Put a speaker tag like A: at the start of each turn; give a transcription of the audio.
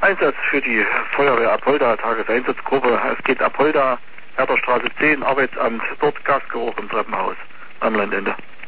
A: Einsatz für die Feuerwehr Apolda, Tageseinsatzgruppe. Es geht Apolda, Herderstraße 10, Arbeitsamt, dort Gasgeruch im Treppenhaus am Landende.